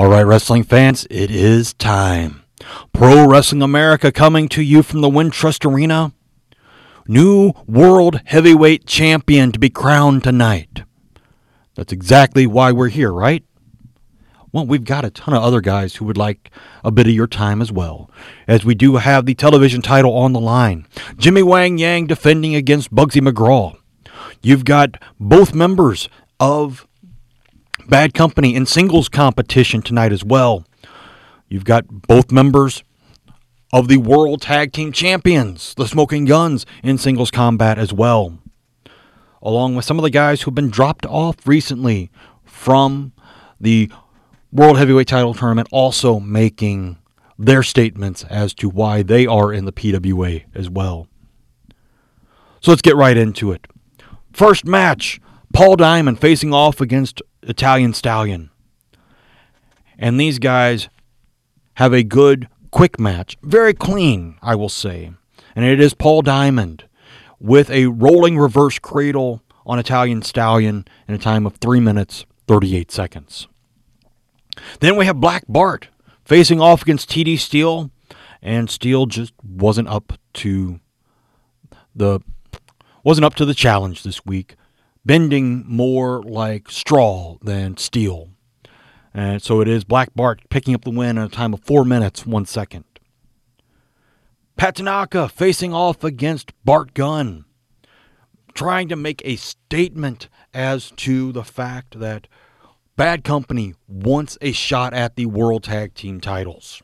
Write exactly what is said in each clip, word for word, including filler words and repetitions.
All right, wrestling fans, it is time. Pro Wrestling America coming to you from the Wintrust Arena. New World Heavyweight Champion to be crowned tonight. That's exactly why we're here, right? Well, we've got a ton of other guys who would like a bit of your time as well, as we do have the television title on the line. Jimmy Wang Yang defending against Bugsy McGraw. You've got both members of Bad Company in singles competition tonight as well. You've got both members of the World Tag Team Champions, the Smoking Guns, in singles combat as well, along with some of the guys who've been dropped off recently from the World Heavyweight Title Tournament, also making their statements as to why they are in the P W A as well. So let's get right into it. First match, Paul Diamond facing off against Italian Stallion. And these guys have a good, quick match. Very clean, I will say. And it is Paul Diamond with a rolling reverse cradle on Italian Stallion in a time of three minutes, thirty-eight seconds. Then we have Black Bart facing off against T D Steel, and Steel just wasn't up to the wasn't up to the challenge this week, bending more like straw than steel. And so it is Black Bart picking up the win in a time of four minutes, one second. Pat Tanaka facing off against Bart Gunn, trying to make a statement as to the fact that Bad Company wants a shot at the World Tag Team titles.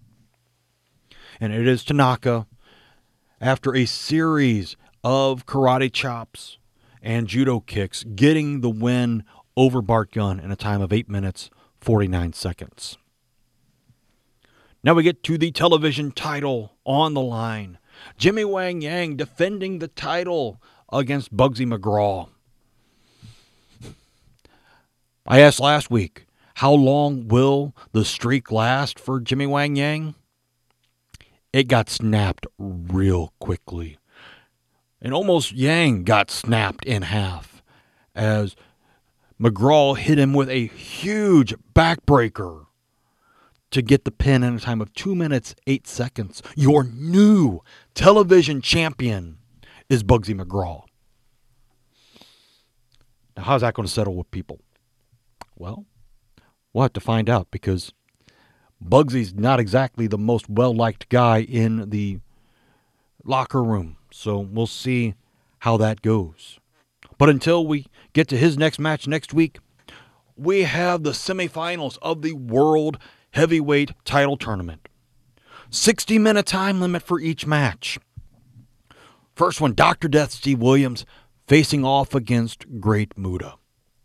And it is Tanaka, after a series of karate chops and judo kicks, getting the win over Bart Gunn in a time of eight minutes, forty-nine seconds. Now we get to the television title on the line. Jimmy Wang Yang defending the title against Bugsy McGraw. I asked last week, how long will the streak last for Jimmy Wang Yang? It got snapped real quickly. And almost Yang got snapped in half as McGraw hit him with a huge backbreaker to get the pin in a time of two minutes, eight seconds. Your new television champion is Bugsy McGraw. Now, how's that going to settle with people? Well, we'll have to find out, because Bugsy's not exactly the most well-liked guy in the locker room. So we'll see how that goes. But until we get to his next match next week, we have the semifinals of the World Heavyweight Title Tournament. sixty-minute time limit for each match. First one, Doctor Death Steve Williams facing off against Great Muta.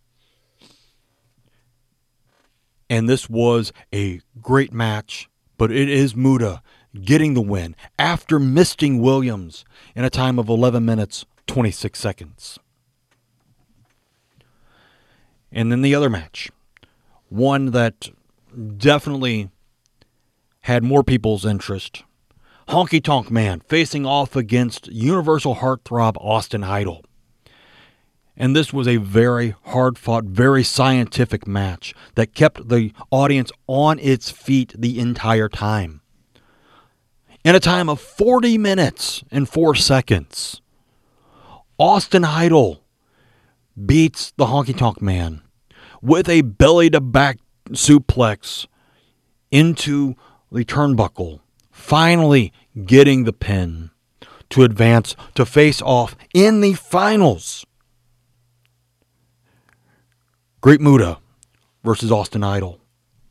And this was a great match, but it is Muta getting the win after misting Williams in a time of eleven minutes, twenty-six seconds. And then the other match, one that definitely had more people's interest. Honky Tonk Man facing off against Universal Heartthrob Austin Idol. And this was a very hard-fought, very scientific match that kept the audience on its feet the entire time. In a time of forty minutes and four seconds, Austin Idol beats the Honky Tonk Man with a belly-to-back suplex into the turnbuckle, finally getting the pin to advance to face off in the finals. Great Muta versus Austin Idol.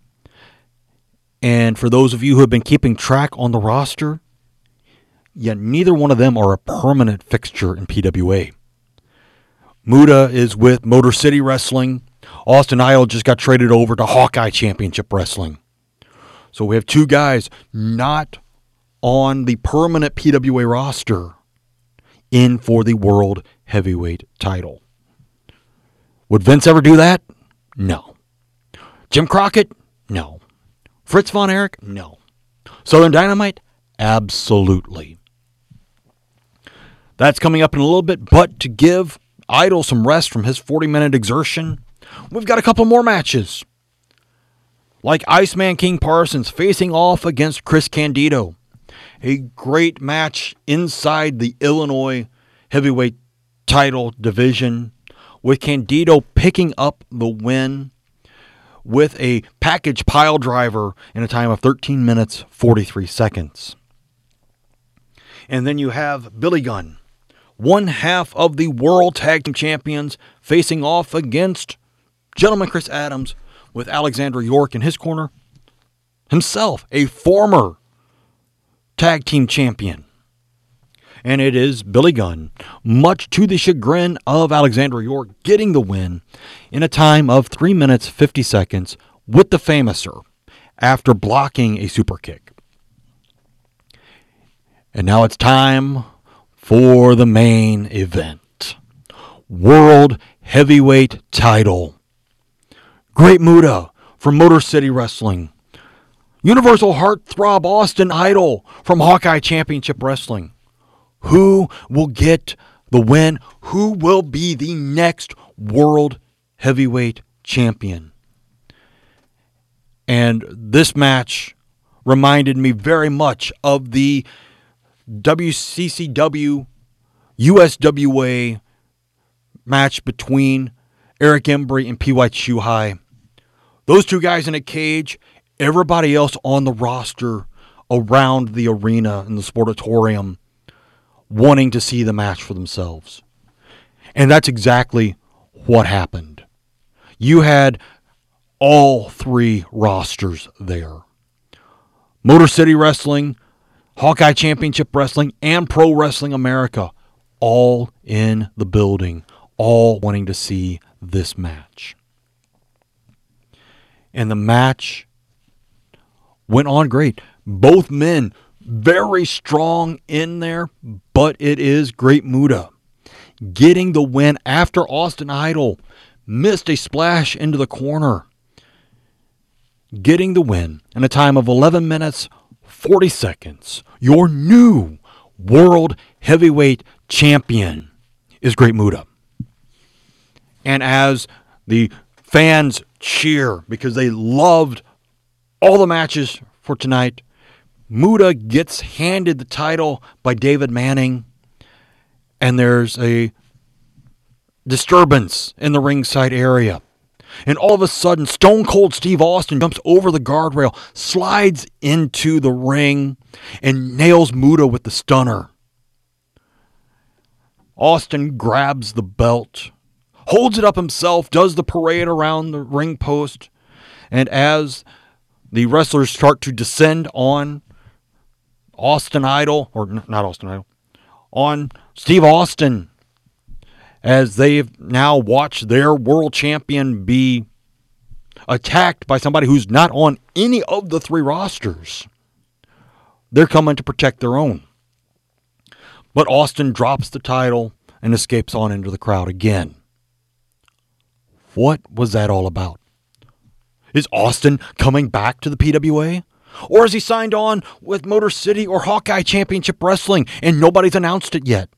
And for those of you who have been keeping track on the roster, yeah, neither one of them are a permanent fixture in P W A. Muta is with Motor City Wrestling. Austin Idol just got traded over to Hawkeye Championship Wrestling. So we have two guys not on the permanent P W A roster in for the World Heavyweight title. Would Vince ever do that? No. Jim Crockett? No. Fritz Von Erich? No. Southern Dynamite? Absolutely. That's coming up in a little bit, but to give Idol some rest from his forty-minute exertion, we've got a couple more matches. like Iceman King Parsons facing off against Chris Candido. A great match inside the Illinois heavyweight title division, with Candido picking up the win with a package pile driver in a time of thirteen minutes, forty-three seconds. And then you have Billy Gunn, one half of the World Tag Team Champions, facing off against Gentleman Chris Adams, with Alexander York in his corner. Himself, a former Tag Team Champion. And it is Billy Gunn, much to the chagrin of Alexander York, getting the win in a time of three minutes, fifty seconds with the Famouser after blocking a super kick. And now it's time for the main event. World Heavyweight Title. Great Muta from Motor City Wrestling. Universal Heartthrob Austin Idol from Hawkeye Championship Wrestling. Who will get the win? Who will be the next World Heavyweight Champion? And this match reminded me very much of the W C C W U S W A match between Eric Embry and P. White Shuhai. Those two guys in a cage, everybody else on the roster around the arena in the Sportatorium wanting to see the match for themselves. And that's exactly what happened. You had all three rosters there. Motor City Wrestling, Hawkeye Championship Wrestling, and Pro Wrestling America, all in the building, all wanting to see this match. And the match went on great. Both men very strong in there, but it is Great Muta getting the win after Austin Idol missed a splash into the corner. Getting the win in a time of eleven minutes, forty seconds. Your new World Heavyweight Champion is Great Muta. And as the fans cheer because they loved all the matches for tonight, Muta gets handed the title by David Manning, and there's a disturbance in the ringside area. And all of a sudden, Stone Cold Steve Austin jumps over the guardrail, slides into the ring, and nails Muta with the stunner. Austin grabs the belt, holds it up himself, does the parade around the ring post, and as the wrestlers start to descend on Austin Idol, or not Austin Idol, on Steve Austin, as they've now watched their world champion be attacked by somebody who's not on any of the three rosters. They're coming to protect their own. But Austin drops the title and escapes on into the crowd again. What was that all about? Is Austin coming back to the P W A? Or is he signed on with Motor City or Hawkeye Championship Wrestling and nobody's announced it yet?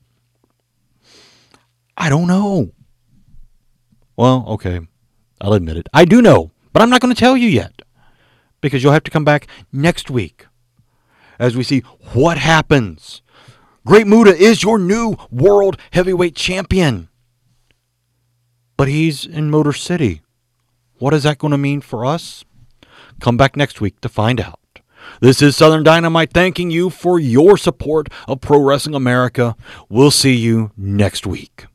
I don't know. Well, okay, I'll admit it. I do know, but I'm not going to tell you yet, because you'll have to come back next week as we see what happens. Great Muta is your new World Heavyweight Champion, but he's in Motor City. What is that going to mean for us? Come back next week to find out. This is Southern Dynamite thanking you for your support of Pro Wrestling America. We'll see you next week.